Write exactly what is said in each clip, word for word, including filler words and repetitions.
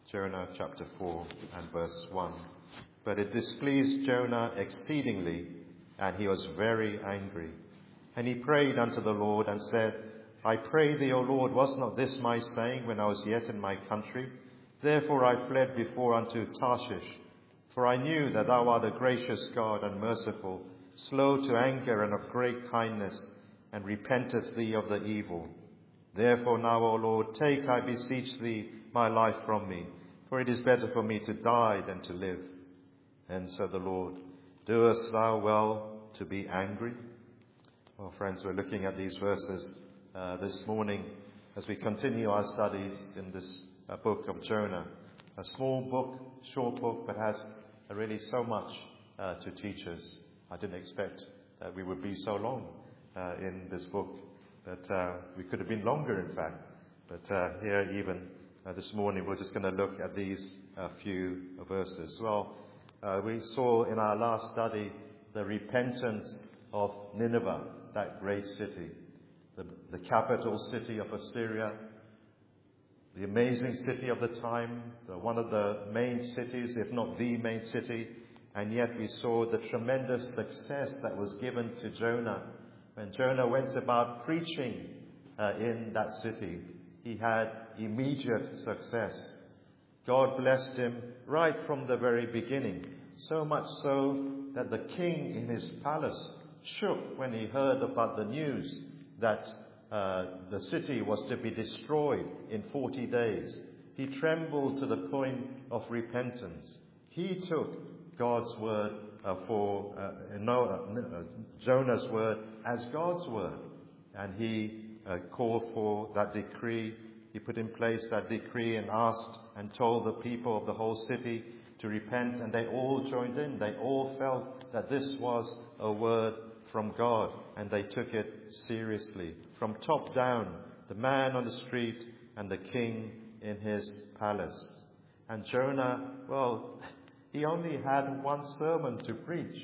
Jonah chapter four and verse one. But it displeased Jonah exceedingly, and he was very angry. And he prayed unto the Lord and said, I pray thee, O Lord, was not this my saying when I was yet in my country? Therefore I fled before unto Tarshish, for I knew that thou art a gracious God and merciful, slow to anger and of great kindness, and repentest thee of the evil. Therefore now, O Lord, take, I beseech thee, my life from me, for it is better for me to die than to live. And said the Lord, doest thou well to be angry? Well, friends, we're looking at these verses uh, this morning as we continue our studies in this uh, book of Jonah. A small book, short book, but has uh, really so much uh, to teach us. I didn't expect that we would be so long uh, in this book, but uh, we could have been longer, in fact. But uh, here, even uh, this morning, we're just going to look at these uh, few verses. Well, uh, we saw in our last study the repentance of Nineveh, that great city, the, the capital city of Assyria, the amazing city of the time, the, one of the main cities, if not the main city. And yet we saw the tremendous success that was given to Jonah. When Jonah went about preaching uh, in that city, he had immediate success. God blessed him right from the very beginning, so much so that the king in his palace shook when he heard about the news that uh, the city was to be destroyed in forty days. He trembled to the point of repentance. He took God's word uh, for uh, Noah, uh, Jonah's word as God's word, and he uh, called for that decree. He put in place that decree and asked and told the people of the whole city to repent, and they all joined in. They all felt that this was a word from God, and they took it seriously. From top down, the man on the street and the king in his palace. And Jonah, well, he only had one sermon to preach.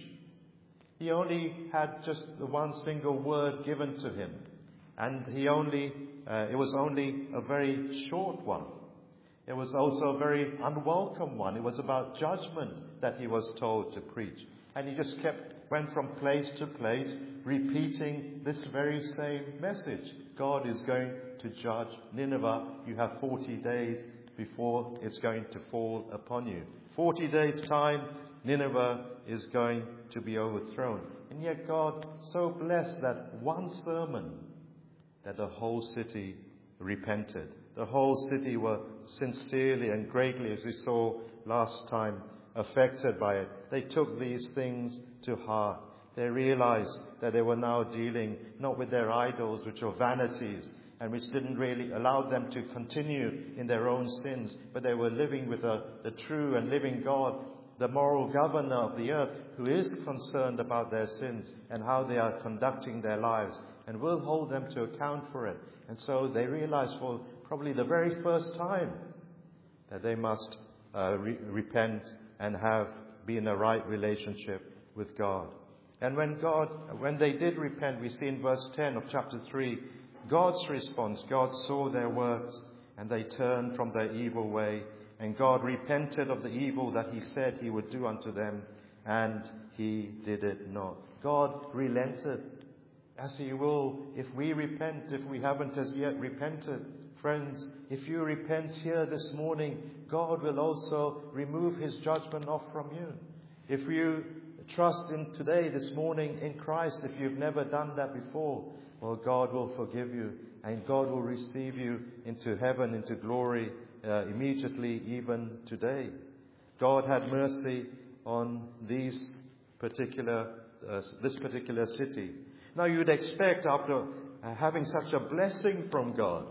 He only had just the one single word given to him. And he only, uh, it was only a very short one. It was also a very unwelcome one. It was about judgment that he was told to preach. And he just kept, went from place to place, repeating this very same message. God is going to judge Nineveh. You have forty days before it's going to fall upon you. forty days' time, Nineveh is going to be overthrown. And yet God so blessed that one sermon that the whole city repented. The whole city were sincerely and greatly, as we saw last time, affected by it. They took these things to heart. They realized that they were now dealing not with their idols, which were vanities, and which didn't really allow them to continue in their own sins, but they were living with a, the true and living God, the moral governor of the earth, who is concerned about their sins and how they are conducting their lives, and will hold them to account for it. And so they realized for probably the very first time that they must uh, re- repent and have be in a right relationship with God. And when God, when they did repent, we see in verse ten of chapter three, God's response. God saw their works, and they turned from their evil way, and God repented of the evil that he said he would do unto them, and he did it not. God relented, as he will if we repent, if we haven't as yet repented. Friends, if you repent here this morning, God will also remove his judgment off from you. If you trust in today, this morning, in Christ, if you've never done that before, well, God will forgive you, and God will receive you into heaven, into glory, uh, immediately, even today. God had mercy on these particular, uh, this particular city. Now, you'd expect, after uh, having such a blessing from God,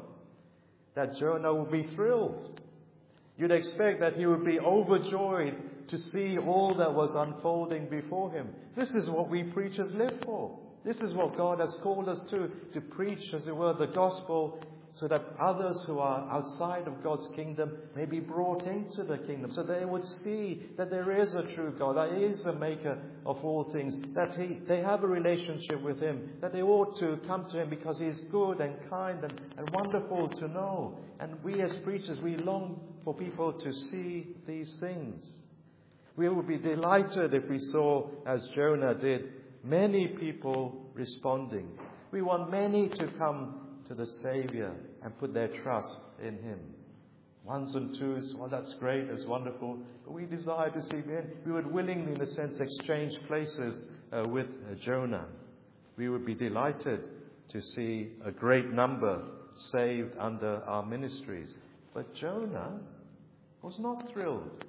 that Jonah would be thrilled. You'd expect that he would be overjoyed to see all that was unfolding before him. This is what we preachers live for. This is what God has called us to, to preach, as it were, the gospel, so that others who are outside of God's kingdom may be brought into the kingdom, so they would see that there is a true God, that He is the maker of all things, that he, they have a relationship with Him, that they ought to come to Him because He is good and kind and, and wonderful to know. And we as preachers, we long for people to see these things. We would be delighted if we saw, as Jonah did, many people responding. We want many to come to the Savior and put their trust in him. Ones and twos, well, that's great, that's wonderful. But we desire to see, we would willingly, in a sense, exchange places uh, with uh, Jonah. We would be delighted to see a great number saved under our ministries. But Jonah was not thrilled.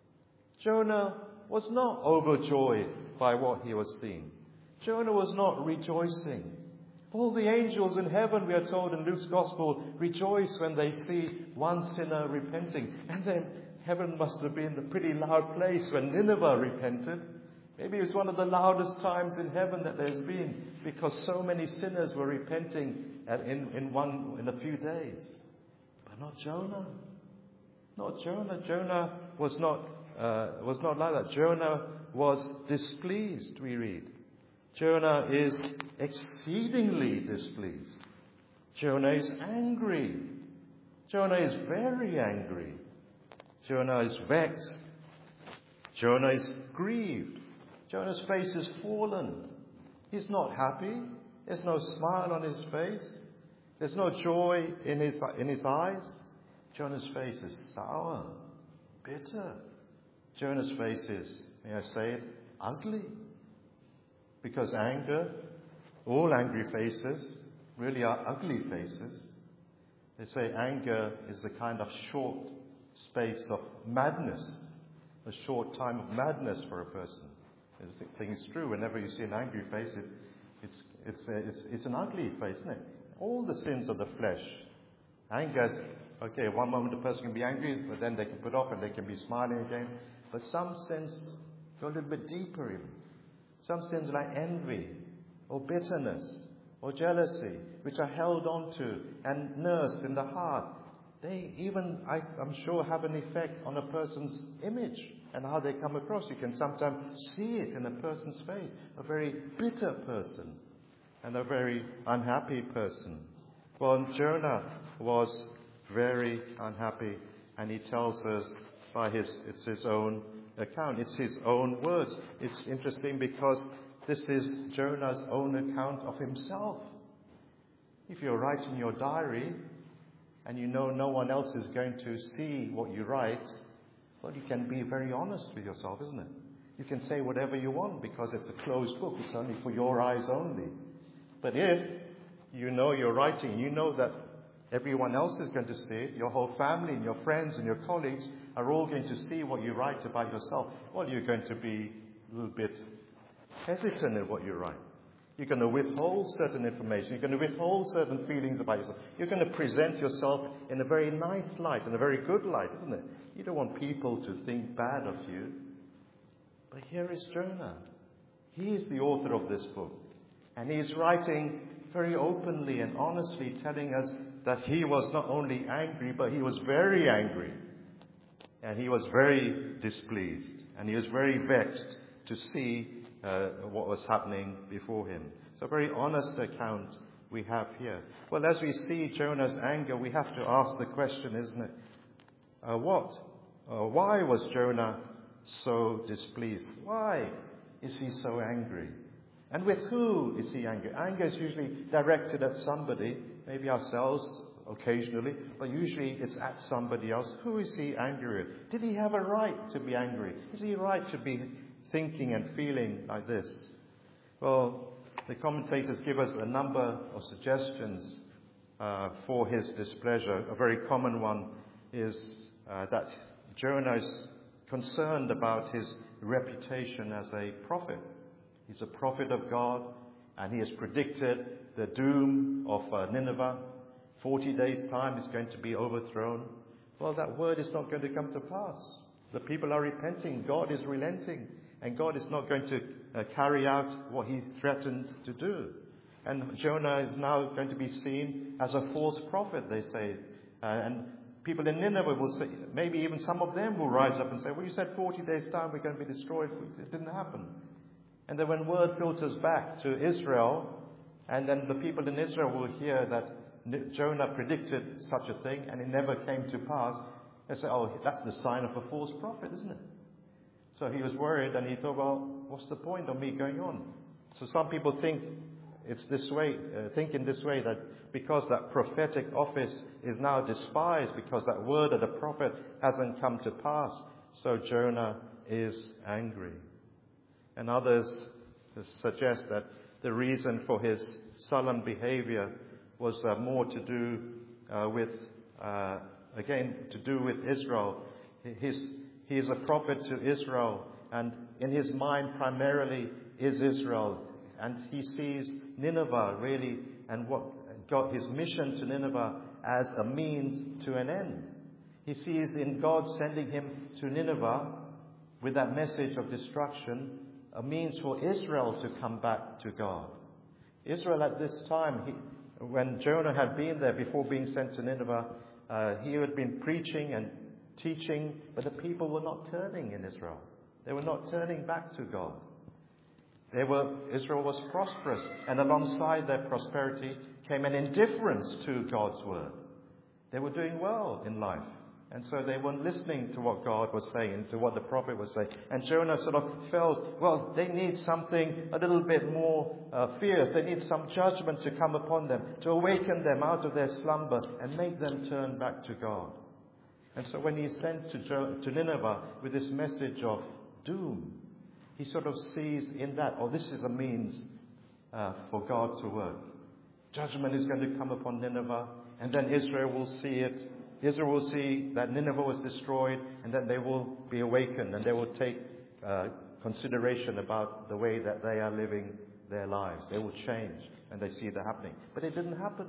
Jonah was not overjoyed by what he was seeing. Jonah was not rejoicing. All the angels in heaven, we are told in Luke's Gospel, rejoice when they see one sinner repenting. And then heaven must have been a pretty loud place when Nineveh repented. Maybe it was one of the loudest times in heaven that there's been, because so many sinners were repenting in, in, one, in a few days. But not Jonah. Not Jonah. Jonah was not, uh, was not like that. Jonah was displeased, we read. Jonah is exceedingly displeased. Jonah is angry. Jonah is very angry. Jonah is vexed. Jonah is grieved. Jonah's face is fallen. He's not happy. There's no smile on his face. There's no joy in his, in his eyes. Jonah's face is sour, bitter. Jonah's face is, may I say it, ugly. Because anger, all angry faces, really are ugly faces. They say anger is a kind of short space of madness, a short time of madness for a person. The thing is true. Whenever you see an angry face, it, it's, it's, uh, it's, it's an ugly face, isn't it? All the sins of the flesh. Anger is, okay, one moment a person can be angry, but then they can put off and they can be smiling again. But some sins go a little bit deeper even. Some sins like envy or bitterness or jealousy, which are held on to and nursed in the heart, they even, I, I'm sure, have an effect on a person's image and how they come across. You can sometimes see it in a person's face, a very bitter person and a very unhappy person. Well, Jonah was very unhappy, and he tells us by his, it's his own account. It's his own words. It's interesting because this is Jonah's own account of himself. If you're writing your diary and you know no one else is going to see what you write, well, you can be very honest with yourself, isn't it? You can say whatever you want because it's a closed book. It's only for your eyes only. But if you know you're writing, you know that everyone else is going to see it, your whole family and your friends and your colleagues are all going to see what you write about yourself, well, you're going to be a little bit hesitant in what you write. You're going to withhold certain information. You're going to withhold certain feelings about yourself. You're going to present yourself in a very nice light, in a very good light, isn't it? You don't want people to think bad of you. But here is Jonah. He is the author of this book. And he is writing very openly and honestly, telling us that he was not only angry, but he was very angry. And he was very displeased. And he was very vexed to see uh, what was happening before him. It's a very honest account we have here. Well, as we see Jonah's anger, we have to ask the question, isn't it? Uh, what? Uh, why was Jonah so displeased? Why is he so angry? And with who is he angry? Anger is usually directed at somebody, maybe ourselves occasionally, but usually it's at somebody else. Who is he angry with? Did he have a right to be angry? Is he right to be thinking and feeling like this? Well, the commentators give us a number of suggestions uh, for his displeasure. A very common one is uh, that Jonah is concerned about his reputation as a prophet. He's a prophet of God, and he has predicted the doom of uh, Nineveh. Forty days' time is going to be overthrown. Well, that word is not going to come to pass. The people are repenting. God is relenting, and God is not going to uh, carry out what he threatened to do. And Jonah is now going to be seen as a false prophet, they say. Uh, and people in Nineveh will say, maybe even some of them will rise up and say, well, you said forty days' time we're going to be destroyed. It didn't happen. And then when word filters back to Israel, and then the people in Israel will hear that Jonah predicted such a thing and it never came to pass, They say, oh, that's the sign of a false prophet, isn't it? So he was worried, and he thought, well, what's the point of me going on? So some people think it's this way, uh, think in this way, that because that prophetic office is now despised, because that word of the prophet hasn't come to pass, so Jonah is angry. And others suggest that the reason for his sullen behavior was uh, more to do uh, with, uh, again, to do with Israel. His, he is a prophet to Israel, and in his mind primarily is Israel. And he sees Nineveh really, and what God, his mission to Nineveh, as a means to an end. He sees in God sending him to Nineveh with that message of destruction, a means for Israel to come back to God. Israel at this time, he, when Jonah had been there before being sent to Nineveh, uh, he had been preaching and teaching, but the people were not turning in Israel. They were not turning back to God. They were, Israel was prosperous, and alongside their prosperity came an indifference to God's word. They were doing well in life, and so they weren't listening to what God was saying, to what the prophet was saying. And Jonah sort of felt, well, they need something a little bit more uh, fierce. They need some judgment to come upon them, to awaken them out of their slumber and make them turn back to God. And so when he's sent to, jo- to Nineveh with this message of doom, he sort of sees in that, oh, this is a means uh, for God to work. Judgment is going to come upon Nineveh, and then Israel will see it. Israel will see that Nineveh was destroyed, and then they will be awakened, and they will take uh, consideration about the way that they are living their lives. They will change, and they see that happening. But it didn't happen.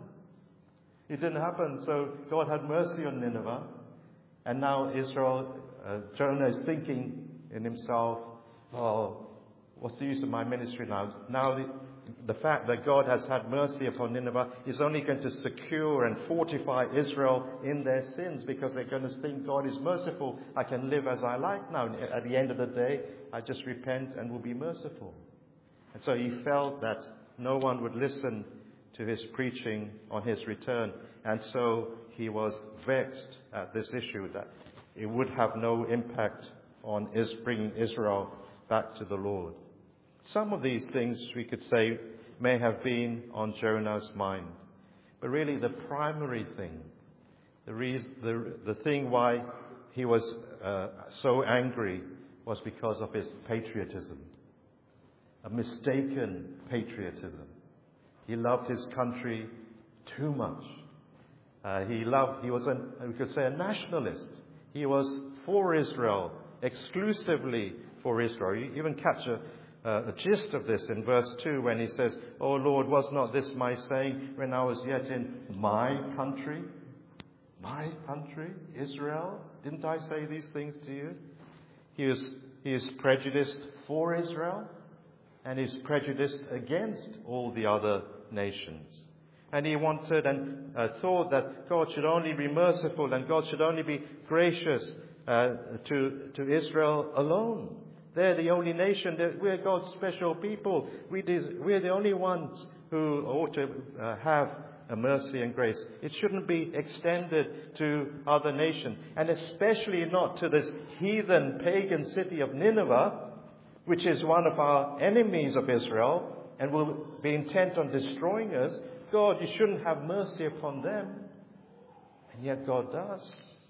It didn't happen. So God had mercy on Nineveh, and now Israel, uh, Jonah is thinking in himself, well, what's the use of my ministry now? Now the, the fact that God has had mercy upon Nineveh is only going to secure and fortify Israel in their sins, because they're going to think God is merciful. I can live as I like now. At the end of the day, I just repent and will be merciful. And so he felt that no one would listen to his preaching on his return. And so he was vexed at this issue, that it would have no impact on bringing Israel back to the Lord. Some of these things, we could say, may have been on Jonah's mind. But really the primary thing, the, reason, the, the thing why he was uh, so angry was because of his patriotism. A mistaken patriotism. He loved his country too much. Uh, he loved, he was, an, we could say, a nationalist. He was for Israel, exclusively for Israel. You even catch a, uh, a gist of this in verse two when he says, "O Lord, was not this my saying when I was yet in my country?" My country, Israel? Didn't I say these things to you? He is, he is prejudiced for Israel, and is prejudiced against all the other nations. And he wanted and uh, thought that God should only be merciful and God should only be gracious uh, to, to Israel alone. They're the only nation. We're God's special people. We des- we're the only ones who ought to uh, have a mercy and grace. It shouldn't be extended to other nations, and especially not to this heathen pagan city of Nineveh, which is one of our enemies of Israel and will be intent on destroying us. God, you shouldn't have mercy upon them. And yet God does.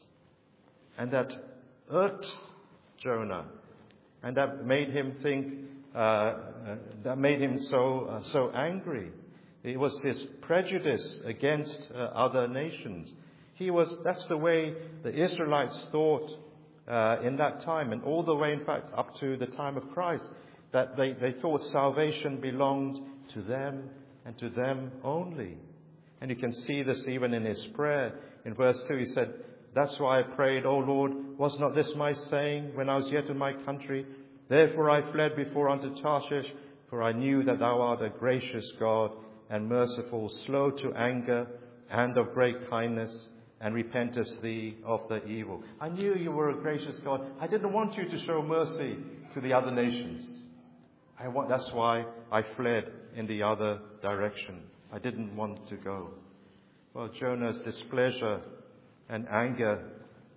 And that irked Jonah. And that made him think, uh, uh, that made him so, uh, so angry. It was his prejudice against uh, other nations. He was, that's the way the Israelites thought uh, in that time, and all the way, in fact, up to the time of Christ, that they, they thought salvation belonged to them and to them only. And you can see this even in his prayer. In verse two, he said, "That's why I prayed, O Lord, was not this my saying when I was yet in my country? Therefore I fled before unto Tarshish, for I knew that thou art a gracious God and merciful, slow to anger, and of great kindness, and repentest thee of the evil." I knew you were a gracious God. I didn't want you to show mercy to the other nations. I want, that's why I fled in the other direction. I didn't want to go. Well, Jonah's displeasure and anger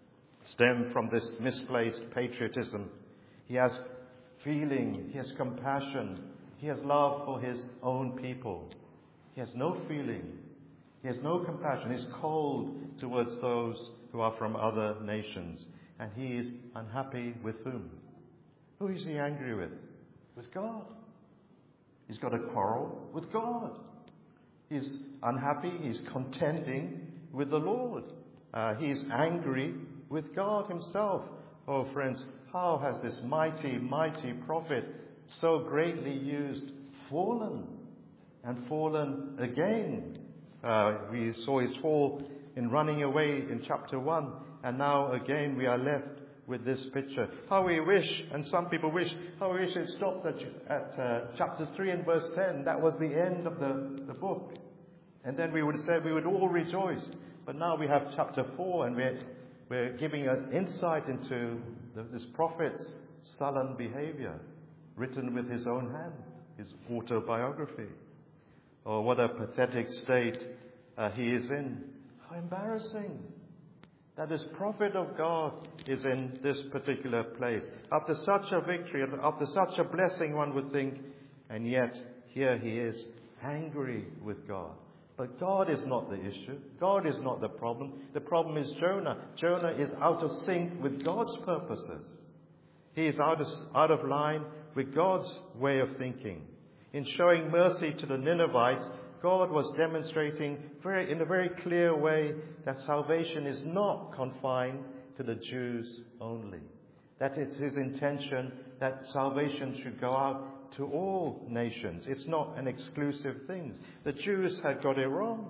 stem from this misplaced patriotism. He has feeling, he has compassion, he has love for his own people. He has no feeling, he has no compassion. He's cold towards those who are from other nations. And he is unhappy with whom? Who is he angry with? With God. He's got a quarrel with God. He's unhappy, he's contending with the Lord. Uh, he's angry with God himself. Oh, friends, how has this mighty, mighty prophet, so greatly used, fallen and fallen again? Uh, we saw his fall in running away in chapter one, and now again we are left with this picture. How we wish, and some people wish, how we wish it stopped at, at uh, chapter three and verse ten. That was the end of the, the book. And then we would have said we would all rejoice. But now we have chapter four, and we're, we're giving an insight into the, this prophet's sullen behavior, written with his own hand, his autobiography. Oh, what a pathetic state uh, he is in. How embarrassing that this prophet of God is in this particular place. After such a victory, after such a blessing, one would think, and yet here he is angry with God. But God is not the issue. God is not the problem. The problem is Jonah. Jonah is out of sync with God's purposes. He is out of, out of line with God's way of thinking. In showing mercy to the Ninevites, God was demonstrating very, in a very clear way that salvation is not confined to the Jews only. That it's his intention that salvation should go out to all nations. It's not an exclusive thing. The Jews had got it wrong.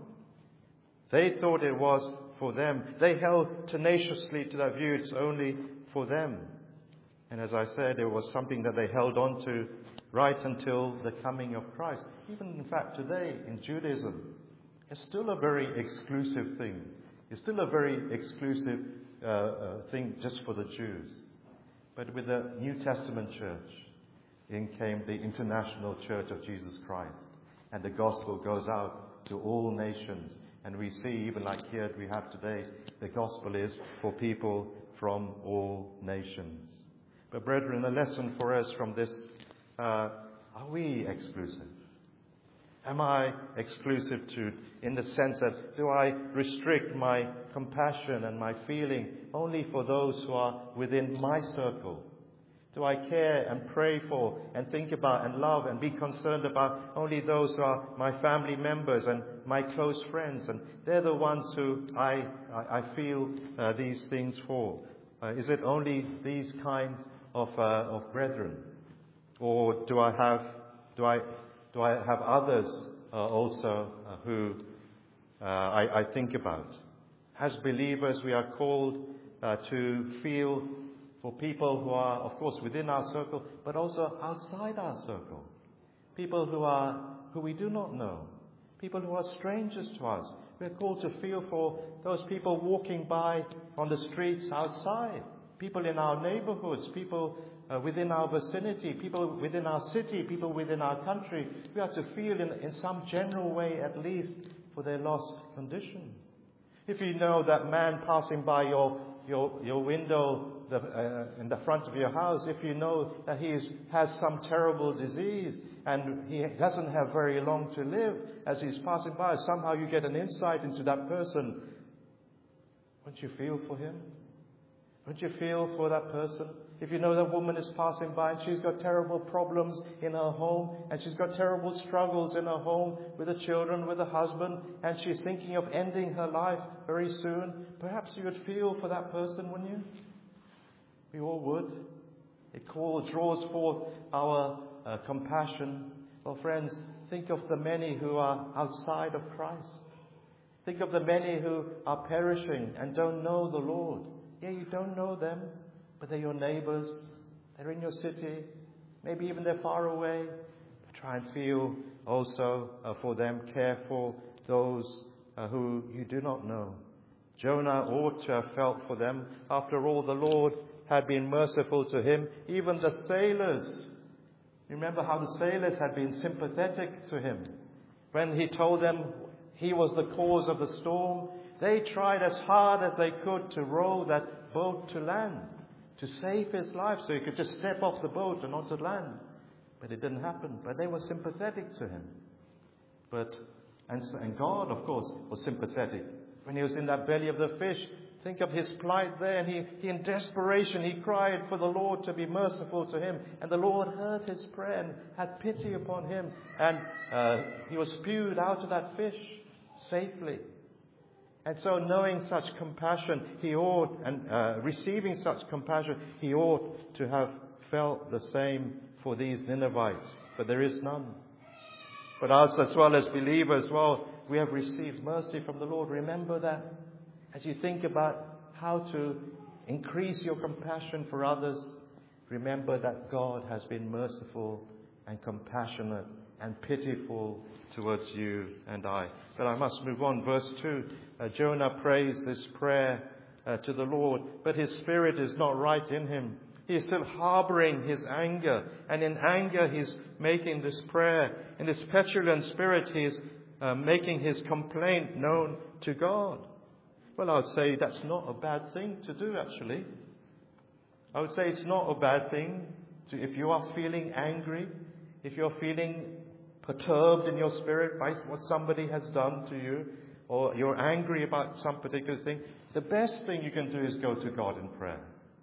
They thought it was for them. They held tenaciously to that view. It's only for them. And as I said, it was something that they held on to right until the coming of Christ. Even in fact today in Judaism, it's still a very exclusive thing. It's still a very exclusive uh, uh, thing just for the Jews. But with the New Testament church, in came the International Church of Jesus Christ. And the gospel goes out to all nations. And we see, even like here we have today, the gospel is for people from all nations. But brethren, the lesson for us from this, uh, are we exclusive? Am I exclusive to, in the sense that, do I restrict my compassion and my feeling only for those who are within my circle? Do I care and pray for and think about and love and be concerned about only those who are my family members and my close friends? And they're the ones who I, I, I feel uh, these things for. Uh, is it only these kinds of, uh, of brethren? Or do I have, do I, do I have others uh, also uh, who uh, I, I think about? As believers, we are called uh, to feel for people who are, of course, within our circle, but also outside our circle. People who are, who we do not know. People who are strangers to us. We're called to feel for those people walking by on the streets outside. People in our neighborhoods. People uh, within our vicinity. People within our city. People within our country. We have to feel in, in some general way, at least, for their lost condition. If you know that man passing by your your your window the, uh, in the front of your house, if you know that he is, has some terrible disease and he doesn't have very long to live, as he's passing by, somehow you get an insight into that person. Won't you feel for him? Won't you feel for that person? If you know that woman is passing by and she's got terrible problems in her home and she's got terrible struggles in her home with the children, with the husband, and she's thinking of ending her life very soon, perhaps you would feel for that person, wouldn't you? We all would. It calls, draws forth our uh, compassion. Well, friends, think of the many who are outside of Christ. Think of the many who are perishing and don't know the Lord. Yeah, you don't know them, but they're your neighbors. They're in your city. Maybe even they're far away. Try and feel also uh, for them, care for those uh, who you do not know. Jonah ought to have felt for them. After all, the Lord had been merciful to him. Even the sailors, remember how the sailors had been sympathetic to him. When he told them he was the cause of the storm, They tried as hard as they could to row that boat to land, to save his life so he could just step off the boat and onto land. But it didn't happen. But they were sympathetic to him. But and, and God, of course, was sympathetic. When he was in that belly of the fish, think of his plight there. And he, he, in desperation, he cried for the Lord to be merciful to him. And the Lord heard his prayer and had pity upon him. And uh, he was spewed out of that fish safely. And so knowing such compassion, he ought, and uh, receiving such compassion, he ought to have felt the same for these Ninevites. But there is none. But us as well as believers, well, we have received mercy from the Lord. Remember that as you think about how to increase your compassion for others, remember that God has been merciful and compassionate and pitiful towards you and I. But I must move on. Verse two, uh, Jonah prays this prayer uh, to the Lord, but his spirit is not right in him. He is still harboring his anger, and in anger he's making this prayer. In this petulant spirit he is uh, making his complaint known to God. Well, I would say that's not a bad thing to do, actually. I would say it's not a bad thing to, if you are feeling angry, if you're feeling perturbed in your spirit by what somebody has done to you, or you're angry about some particular thing, the best thing you can do is go to God in prayer.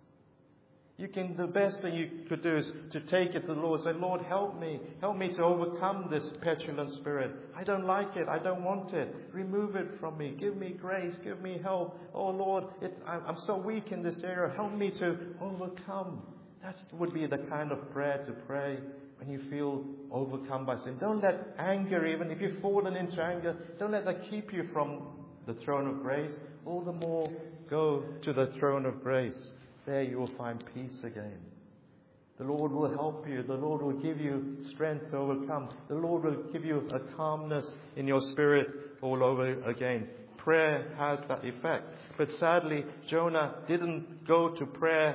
You can, the best thing you could do is to take it to the Lord and say, Lord, help me. Help me to overcome this petulant spirit. I don't like it. I don't want it. Remove it from me. Give me grace. Give me help. Oh, Lord, it, I'm so weak in this area. Help me to overcome. That would be the kind of prayer to pray when you feel overcome by sin. Don't let anger, even if you've fallen into anger, don't let that keep you from the throne of grace. All the more, go to the throne of grace. There you will find peace again. The Lord will help you. The Lord will give you strength to overcome. The Lord will give you a calmness in your spirit all over again. Prayer has that effect. But sadly, Jonah didn't go to prayer,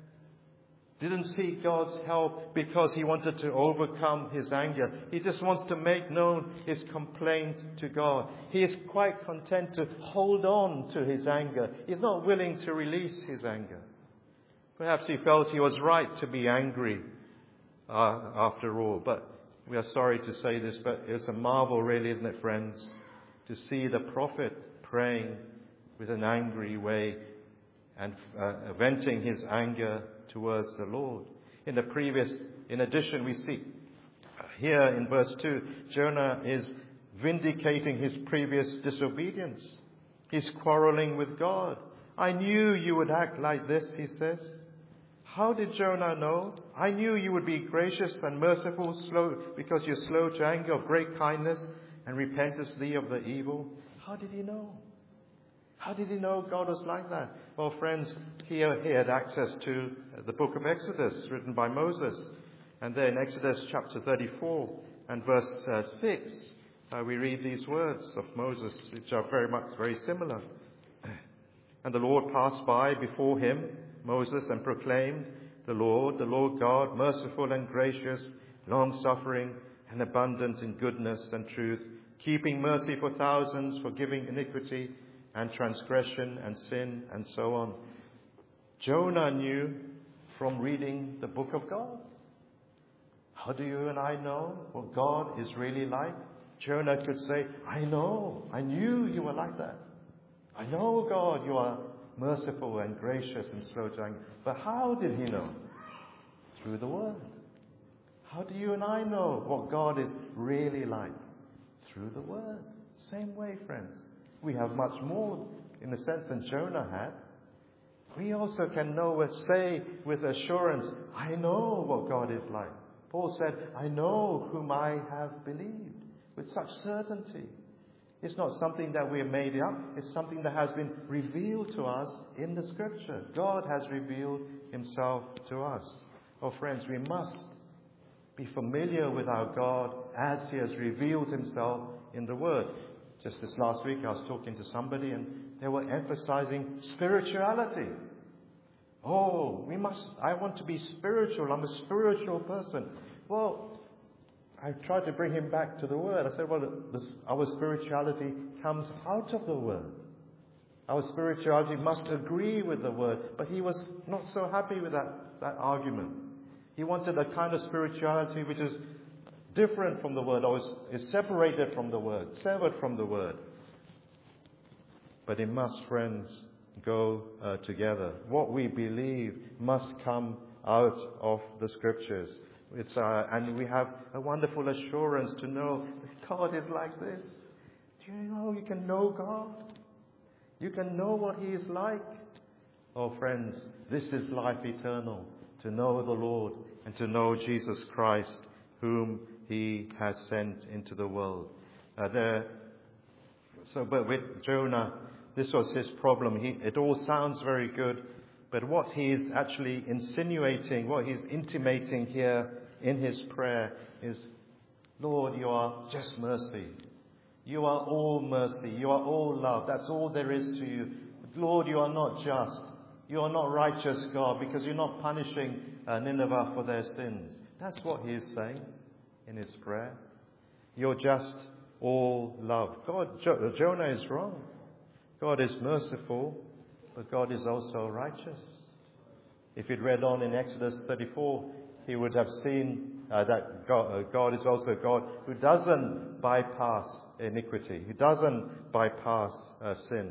didn't seek God's help because he wanted to overcome his anger. He just wants to make known his complaint to God. He is quite content to hold on to his anger. He's not willing to release his anger. Perhaps he felt he was right to be angry uh, after all. But we are sorry to say this, but it's a marvel really, isn't it, friends, to see the prophet praying with an angry way and uh, venting his anger towards the Lord. In the previous, in addition, we see here in verse two, Jonah is vindicating his previous disobedience. He's quarreling with God. I knew you would act like this, he says. How did Jonah know? I knew you would be gracious and merciful, slow, because you're slow to anger, of great kindness, and repentest thee of the evil. How did he know? How did he know God was like that? Well, friends, here he had access to the book of Exodus, written by Moses. And there in Exodus chapter thirty-four and verse uh, six, uh, we read these words of Moses, which are very much very similar. And the Lord passed by before him, Moses, and proclaimed, the Lord, the Lord God, merciful and gracious, long-suffering and abundant in goodness and truth, keeping mercy for thousands, forgiving iniquity and transgression and sin, and so on. Jonah knew from reading the book of God. How do you and I know what God is really like? Jonah could say, I know, I knew you were like that. I know, God, you are merciful and gracious and slow to anger. But how did he know? Through the Word. How do you and I know what God is really like? Through the Word. Same way, friends. We have much more, in a sense, than Jonah had. We also can know and say with assurance, I know what God is like. Paul said, I know whom I have believed, with such certainty. It's not something that we have made up. It's something that has been revealed to us in the Scripture. God has revealed himself to us. Oh, friends, we must be familiar with our God as he has revealed himself in the Word. Just this last week, I was talking to somebody and they were emphasizing spirituality. Oh, we must, I want to be spiritual. I'm a spiritual person. Well, I tried to bring him back to the Word. I said, well, this, our spirituality comes out of the Word. Our spirituality must agree with the Word. But he was not so happy with that, that argument. He wanted a kind of spirituality which is different from the Word, or is, is separated from the Word, severed from the Word. But it must, friends, go uh, together. What we believe must come out of the Scriptures. It's, uh, and we have a wonderful assurance to know that God is like this. Do you know you can know God? You can know what He is like. Oh, friends, this is life eternal, to know the Lord and to know Jesus Christ, whom He has sent into the world. Uh, there, so, but with Jonah, this was his problem. He, it all sounds very good, but what he is actually insinuating, what he's intimating here in his prayer is, Lord, you are just mercy. You are all mercy. You are all love. That's all there is to you. Lord, you are not just. You are not righteous, God, because you're not punishing uh, Nineveh for their sins. That's what he is saying in his prayer. You're just all love. God, jo- Jonah is wrong. God is merciful, but God is also righteous. If he'd read on in Exodus thirty-four, he would have seen uh, that God, uh, God is also a God who doesn't bypass iniquity, who doesn't bypass uh, sin.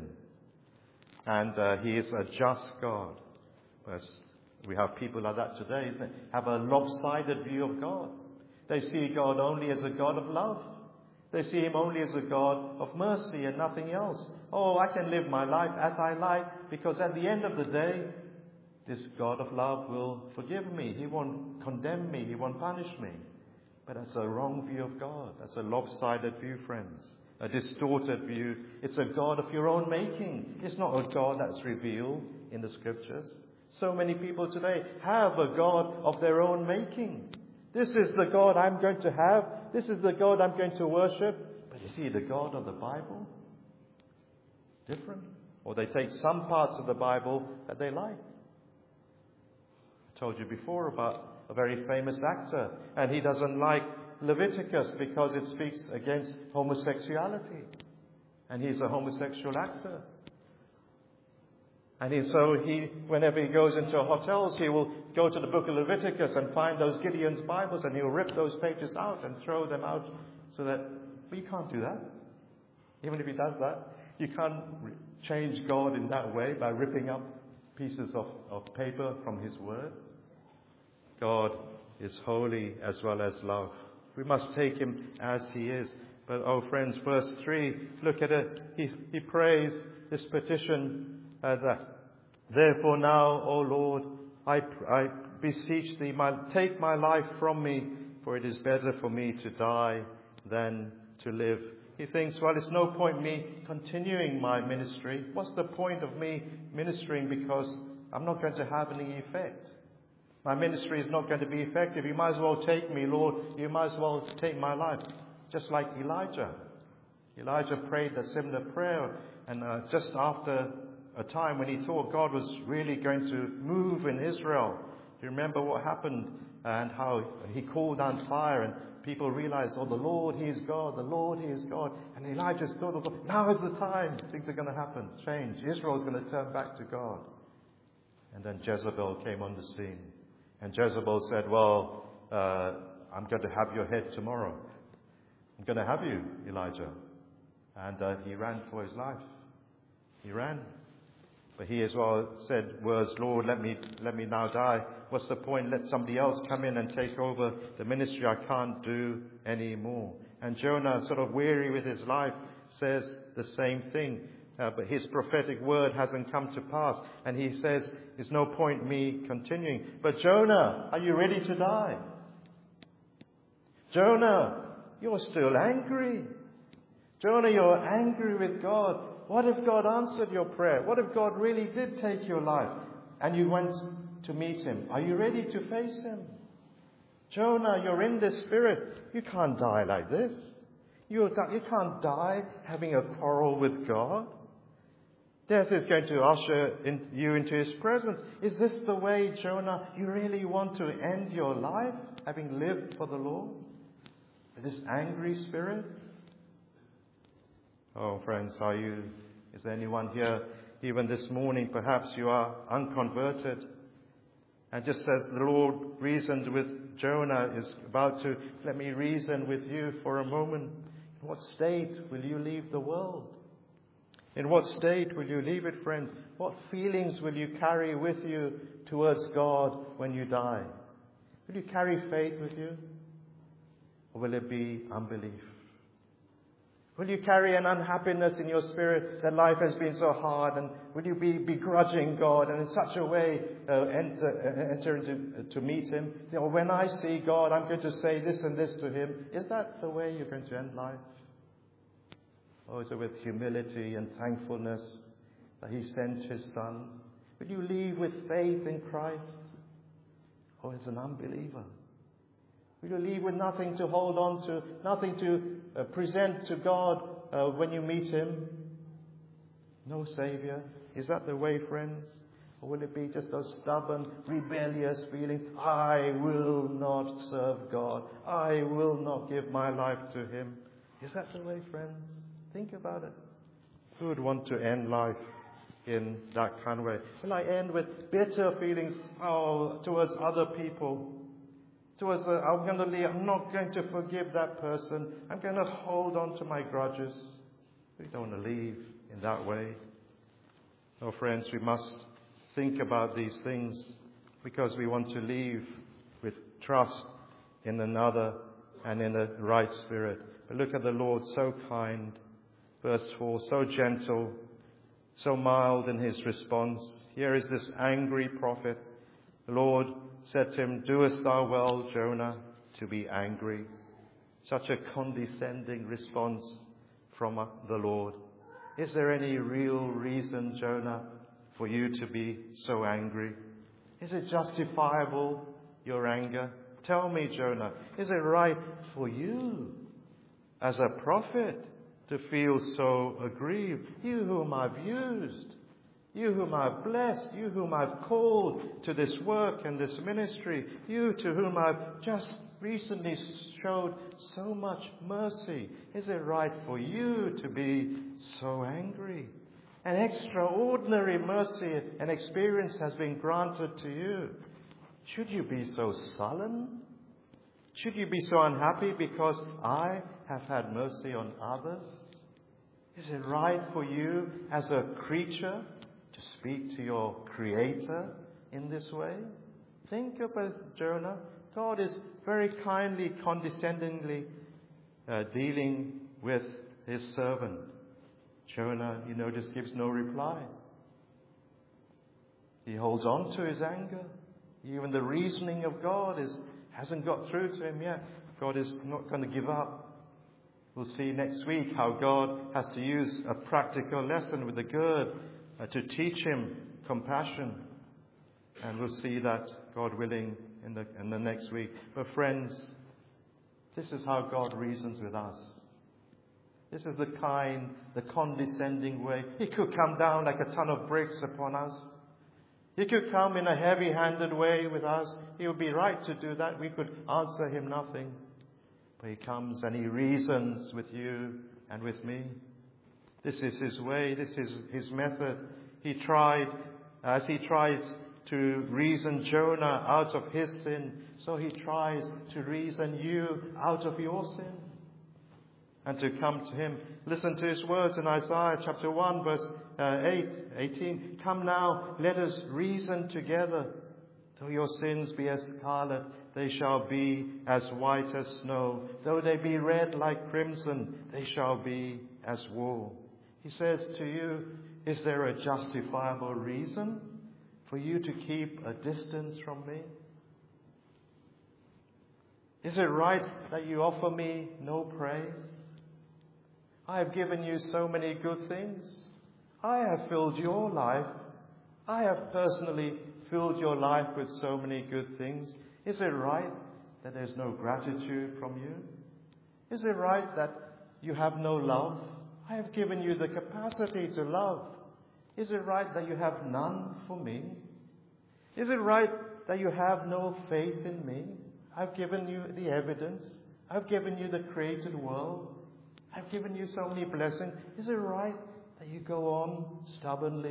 And uh, he is a just God. Yes, we have people like that today, isn't it? Have a lopsided view of God. They see God only as a God of love. They see Him only as a God of mercy and nothing else. Oh, I can live my life as I like, because at the end of the day, this God of love will forgive me. He won't condemn me. He won't punish me. But that's a wrong view of God. That's a lopsided view, friends. A distorted view. It's a God of your own making. It's not a God that's revealed in the Scriptures. So many people today have a God of their own making. This is the God I'm going to have. This is the God I'm going to worship. But is He the God of the Bible? Different. Or they take some parts of the Bible that they like. I told you before about a very famous actor, and he doesn't like Leviticus because it speaks against homosexuality. And he's a homosexual actor. And he, so he, whenever he goes into hotels, he will go to the book of Leviticus and find those Gideon's Bibles, and he'll rip those pages out and throw them out so that, but you can't do that. Even if he does that, you can't re- change God in that way by ripping up pieces of, of paper from His Word. God is holy as well as love. We must take Him as He is. But, oh friends, verse three, look at it. He, he prays this petition uh, that, therefore now, O Lord, I, I beseech Thee, my, take my life from me, for it is better for me to die than to live. He thinks, well, it's no point me continuing my ministry. What's the point of me ministering, because I'm not going to have any effect? My ministry is not going to be effective. You might as well take me, Lord. You might as well take my life. Just like Elijah. Elijah prayed a similar prayer, and uh, just after a time when he thought God was really going to move in Israel. Do you remember what happened and how he called down fire, and people realized, oh, the Lord, He is God. The Lord, He is God. And Elijah thought, now is the time. Things are going to happen. Change. Israel is going to turn back to God. And then Jezebel came on the scene. And Jezebel said, well, uh, I'm going to have your head tomorrow. I'm going to have you, Elijah. And uh, he ran for his life. He ran. But he as well said words, Lord, let me let me now die. What's the point? Let somebody else come in and take over the ministry. I can't do any more. And Jonah, sort of weary with his life, says the same thing. Uh, but his prophetic word hasn't come to pass. And he says, there's no point me continuing. But Jonah, are you ready to die? Jonah, you're still angry. Jonah, you're angry with God. What if God answered your prayer? What if God really did take your life and you went to meet Him? Are you ready to face Him? Jonah, you're in the Spirit. You can't die like this. You you can't die having a quarrel with God. Death is going to usher in, you into His presence. Is this the way, Jonah, you really want to end your life, having lived for the Lord? With this angry spirit? Oh, friends, are you, is there anyone here even this morning, perhaps you are unconverted. And just as the Lord reasoned with Jonah, is about to let me reason with you for a moment. In what state will you leave the world? In what state will you leave it, friends? What feelings will you carry with you towards God when you die? Will you carry faith with you? Or will it be unbelief? Will you carry an unhappiness in your spirit that life has been so hard? And will you be begrudging God and in such a way uh, enter, uh, enter into, uh, to meet Him? You know, when I see God, I'm going to say this and this to Him. Is that the way you're going to end life? Or is it with humility and thankfulness that He sent His Son? Will you leave with faith in Christ? Or as an unbeliever? Will you leave with nothing to hold on to, nothing to uh, present to God uh, when you meet Him? No Saviour? Is that the way, friends? Or will it be just those stubborn, rebellious feelings? I will not serve God. I will not give my life to Him. Is that the way, friends? Think about it. Who would want to end life in that kind of way? Will I end with bitter feelings oh, towards other people? Towards the, I'm going to leave, I'm not going to forgive that person. I'm going to hold on to my grudges. We don't want to leave in that way. Oh, friends, we must think about these things because we want to leave with trust in another and in the right spirit. But look at the Lord, so kind. Verse four, so gentle, so mild in His response. Here is this angry prophet. The Lord said to him, doest thou well, Jonah, to be angry? Such a condescending response from the Lord. Is there any real reason, Jonah, for you to be so angry? Is it justifiable, your anger? Tell me, Jonah, is it right for you as a prophet to feel so aggrieved? You whom I've used, you whom I've blessed, you whom I've called to this work and this ministry, you to whom I've just recently showed so much mercy. Is it right for you to be so angry? An extraordinary mercy and experience has been granted to you. Should you be so sullen? Should you be so unhappy because I have had mercy on others? Is it right for you as a creature to speak to your Creator in this way? Think about Jonah. God is very kindly, condescendingly uh, dealing with His servant. Jonah, you notice, gives no reply. He holds on to his anger. Even the reasoning of God is hasn't got through to him yet. God is not going to give up. We'll see next week how God has to use a practical lesson with the good uh, to teach him compassion. And we'll see that, God willing, in the, in the next week. But friends, this is how God reasons with us. This is the kind, the condescending way. He could come down like a ton of bricks upon us. He could come in a heavy-handed way with us. He would be right to do that. We could answer him nothing. But he comes and he reasons with you and with me. This is his way. This is his method. He tried, as he tries to reason Jonah out of his sin, so he tries to reason you out of your sin. And to come to him. Listen to his words in Isaiah chapter one, verse uh, eight, eighteen. Come now, let us reason together. Though your sins be as scarlet, they shall be as white as snow. Though they be red like crimson, they shall be as wool. He says to you, is there a justifiable reason for you to keep a distance from me? Is it right that you offer me no praise? I have given you so many good things. I have filled your life. I have personally filled your life with so many good things. Is it right that there's no gratitude from you? Is it right that you have no love? I have given you the capacity to love. Is it right that you have none for me? Is it right that you have no faith in me? I've given you the evidence. I've given you the created world. I've given you so many blessings. Is it right that you go on stubbornly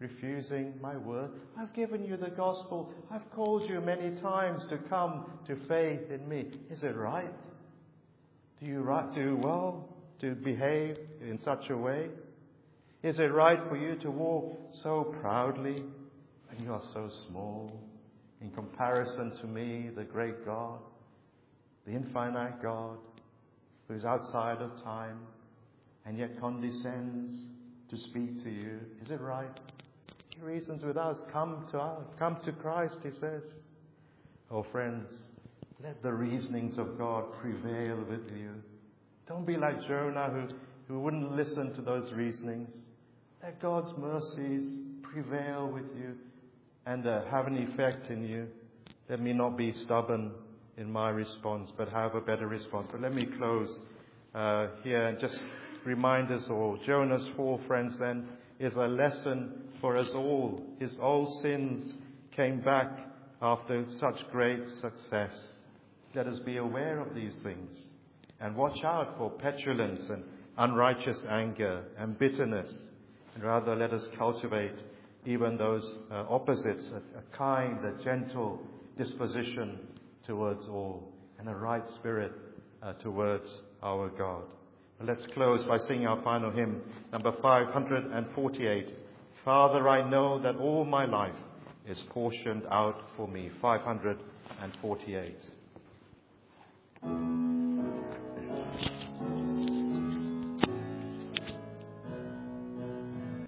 refusing my word? I've given you the gospel. I've called you many times to come to faith in me. Is it right? Do you right, do well to behave in such a way? Is it right for you to walk so proudly when you are so small in comparison to me, the great God, the infinite God, who is outside of time and yet condescends to speak to you? Is it right? He reasons with us. Come to us, come to Christ, he says. Oh, friends, let the reasonings of God prevail with you. Don't be like Jonah, who, who wouldn't listen to those reasonings. Let God's mercies prevail with you and uh, have an effect in you. Let me not be stubborn in my response, but have a better response. But let me close uh, here and just remind us all. Jonah's fall, friends, then, is a lesson for us all. His old sins came back after such great success. Let us be aware of these things and watch out for petulance and unrighteous anger and bitterness. And rather let us cultivate even those uh, opposites, a, a kind, a gentle disposition towards all, and a right spirit uh, towards our God. And let's close by singing our final hymn, number five hundred forty-eight. Father, I know that all my life is portioned out for me. five hundred forty-eight.